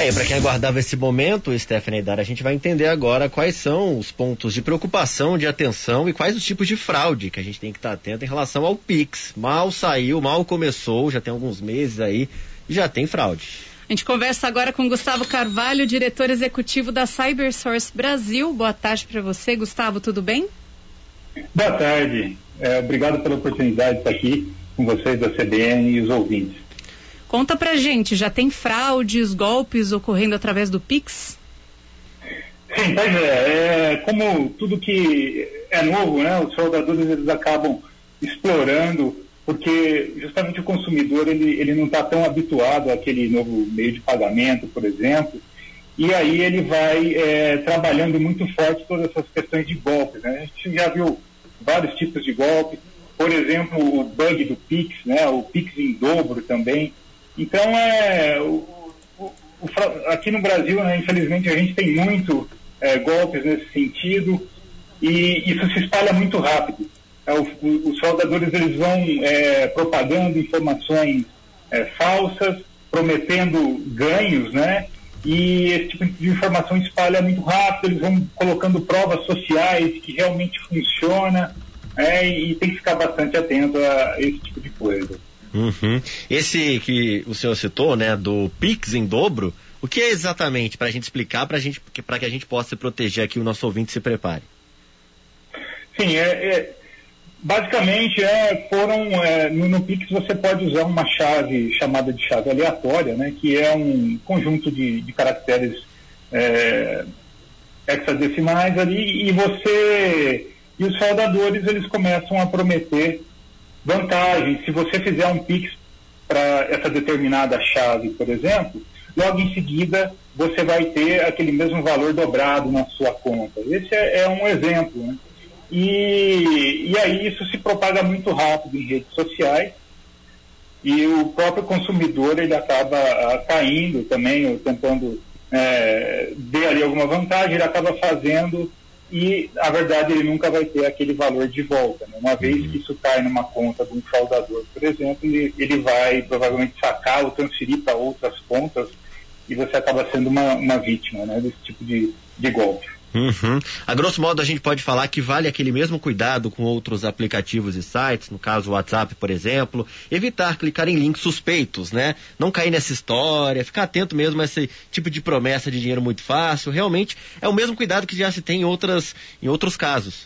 E para quem aguardava esse momento, Stephanie e Dara, a gente vai entender agora quais são os pontos de preocupação, de atenção e quais os tipos de fraude que a gente tem que estar atento em relação ao Pix. Mal saiu, mal começou, já tem alguns meses aí e já tem fraude. A gente conversa agora com Gustavo Carvalho, diretor executivo da CyberSource Brasil. Boa tarde para você, Gustavo, tudo bem? Boa tarde, obrigado pela oportunidade de estar aqui com vocês da CBN e os ouvintes. Conta pra gente, já tem fraudes, golpes ocorrendo através do Pix? Sim, pois como tudo que é novo, né, os fraudadores eles acabam explorando, porque justamente o consumidor ele não está tão habituado àquele novo meio de pagamento, por exemplo, e aí ele vai trabalhando muito forte todas essas questões de golpes, né? A gente já viu vários tipos de golpes, por exemplo, o bug do Pix, né, o Pix em dobro também. Então, aqui no Brasil, né, infelizmente, a gente tem muito golpes nesse sentido e isso se espalha muito rápido. Os fraudadores eles vão propagando informações falsas, prometendo ganhos, né? E esse tipo de informação espalha muito rápido, eles vão colocando provas sociais que realmente funciona, e tem que ficar bastante atento a esse tipo de coisa. Uhum. Esse que o senhor citou, né, do Pix em dobro, o que é exatamente, para a gente explicar, para que a gente possa se proteger aqui, o nosso ouvinte se prepare? Sim, basicamente no Pix você pode usar uma chave chamada de chave aleatória, né, que é um conjunto de caracteres hexadecimais ali, e os fraudadores eles começam a prometer vantagens. Se você fizer um Pix para essa determinada chave, por exemplo, logo em seguida você vai ter aquele mesmo valor dobrado na sua conta. Esse é um exemplo, né? E aí isso se propaga muito rápido em redes sociais e o próprio consumidor ele acaba caindo também, ou tentando ver ali alguma vantagem, ele acaba fazendo e, na verdade, ele nunca vai ter aquele valor de volta, né? Uma vez que isso cai numa conta de um fraudador, por exemplo, ele vai provavelmente sacar ou transferir para outras contas e você acaba sendo uma vítima, né, desse tipo de golpe. Uhum. A grosso modo a gente pode falar que vale aquele mesmo cuidado com outros aplicativos e sites, no caso o WhatsApp, por exemplo, evitar clicar em links suspeitos, né? Não cair nessa história, ficar atento mesmo a esse tipo de promessa de dinheiro muito fácil. Realmente é o mesmo cuidado que já se tem em outros casos.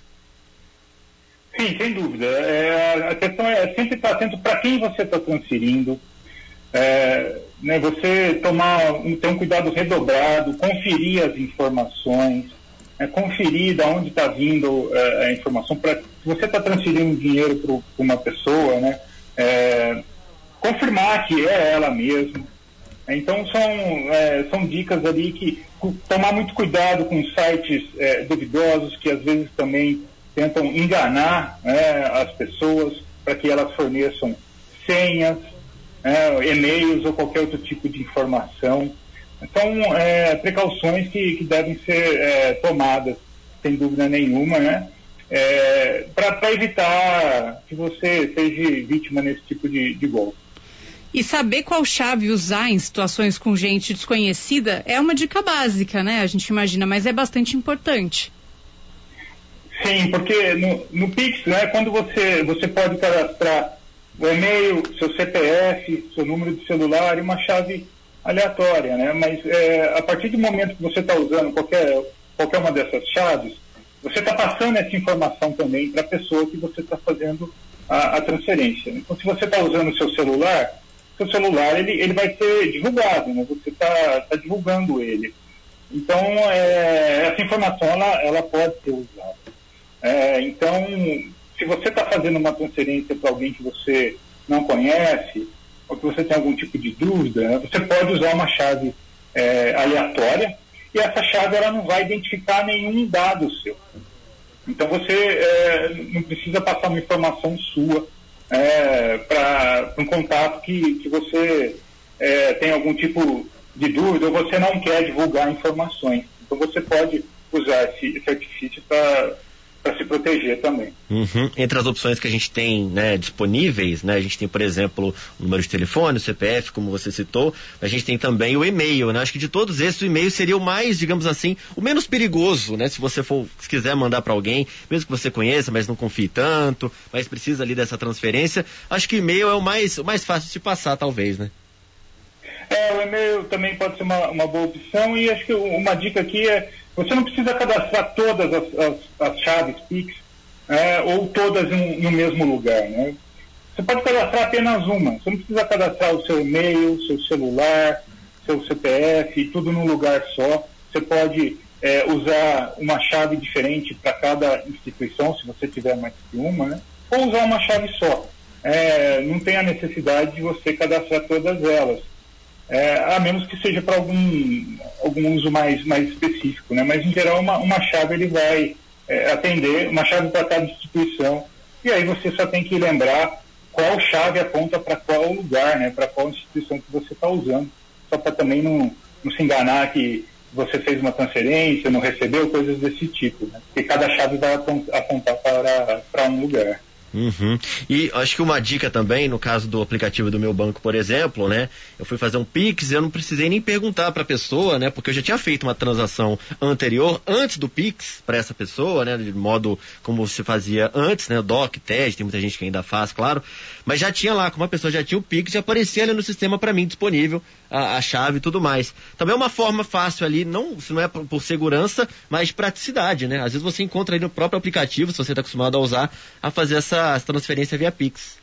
Sim, sem dúvida. A questão é sempre estar atento para quem você está transferindo, né? Você ter um cuidado redobrado, conferir as informações, conferir de onde está vindo a informação. Se você está transferindo dinheiro para uma pessoa, né, confirmar que é ela mesma. Então são dicas ali que tomar muito cuidado com sites duvidosos que às vezes também tentam enganar as pessoas para que elas forneçam senhas, e-mails ou qualquer outro tipo de informação. São precauções que devem ser tomadas, sem dúvida nenhuma, né? Para evitar que você seja vítima nesse tipo de golpe. E saber qual chave usar em situações com gente desconhecida é uma dica básica, né? A gente imagina, mas é bastante importante. Sim, porque no Pix, né, quando você pode cadastrar o e-mail, seu CPF, seu número de celular e uma chave aleatória, né? Mas a partir do momento que você está usando qualquer uma dessas chaves, você está passando essa informação também para a pessoa que você está fazendo a transferência. Então, se você está usando o seu celular ele vai ser divulgado, né? Você está divulgando ele. Então, essa informação ela pode ser usada. Então, se você está fazendo uma transferência para alguém que você não conhece, ou que você tem algum tipo de dúvida, né, você pode usar uma chave aleatória, e essa chave ela não vai identificar nenhum dado seu. Então você não precisa passar uma informação sua para um contato que você tem algum tipo de dúvida, ou você não quer divulgar informações. Então você pode usar esse artifício para se proteger também. Entre as opções que a gente tem, né, disponíveis, né, a gente tem, por exemplo, o número de telefone, o CPF, como você citou, a gente tem também o e-mail, né? Acho que de todos esses, o e-mail seria o mais, digamos assim, o menos perigoso, né? Se você se quiser mandar para alguém, mesmo que você conheça, mas não confie tanto, mas precisa ali dessa transferência, acho que o e-mail é o mais fácil de passar, talvez, né? O e-mail também pode ser uma boa opção, e acho que uma dica aqui é: você não precisa cadastrar todas as chaves Pix, ou todas no mesmo lugar, né? Você pode cadastrar apenas uma. Você não precisa cadastrar o seu e-mail, seu celular, seu CPF, tudo num lugar só. Você pode usar uma chave diferente para cada instituição, se você tiver mais que uma, né? Ou usar uma chave só. Não tem a necessidade de você cadastrar todas elas. A menos que seja para algum uso mais específico, né? Mas em geral uma chave ele vai atender, uma chave para cada instituição, e aí você só tem que lembrar qual chave aponta para qual lugar, né? Para qual instituição que você está usando, só para também não se enganar que você fez uma transferência, não recebeu, coisas desse tipo, né? Porque cada chave vai apontar para um lugar. E acho que uma dica também, no caso do aplicativo do meu banco, por exemplo, né? Eu fui fazer um Pix e eu não precisei nem perguntar para a pessoa, né? Porque eu já tinha feito uma transação anterior, antes do Pix, para essa pessoa, né? De modo como se fazia antes, né? DOC, TED, tem muita gente que ainda faz, claro. Mas já tinha lá, como a pessoa já tinha o Pix, já aparecia ali no sistema para mim disponível a chave e tudo mais. Também é uma forma fácil ali, se não é por segurança, mas de praticidade, né? Às vezes você encontra aí no próprio aplicativo, se você está acostumado a usar, a fazer essa transferência via Pix.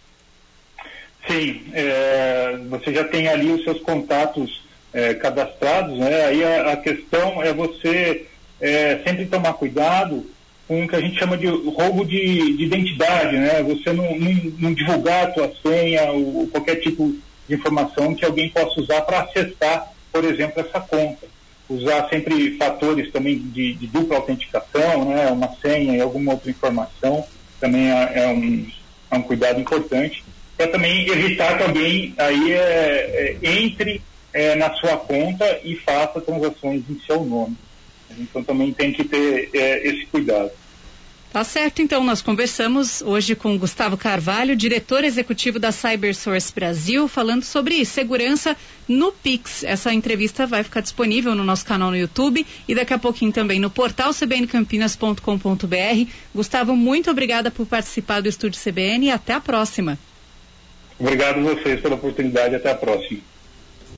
Sim, você já tem ali os seus contatos cadastrados, né? Aí a questão é você sempre tomar cuidado com o que a gente chama de roubo de identidade, né? Você não divulgar a tua senha ou qualquer tipo de informação que alguém possa usar para acessar, por exemplo, essa conta. Usar sempre fatores também de dupla autenticação, né? Uma senha e alguma outra informação também é um cuidado importante, para também evitar que alguém aí entre na sua conta e faça transações em seu nome. Então também tem que ter esse cuidado. Tá certo, então nós conversamos hoje com Gustavo Carvalho, diretor executivo da CyberSource Brasil, falando sobre segurança no Pix. Essa entrevista vai ficar disponível no nosso canal no YouTube e daqui a pouquinho também no portal cbncampinas.com.br. Gustavo, muito obrigada por participar do Estúdio CBN e até a próxima. Obrigado a vocês pela oportunidade, até a próxima.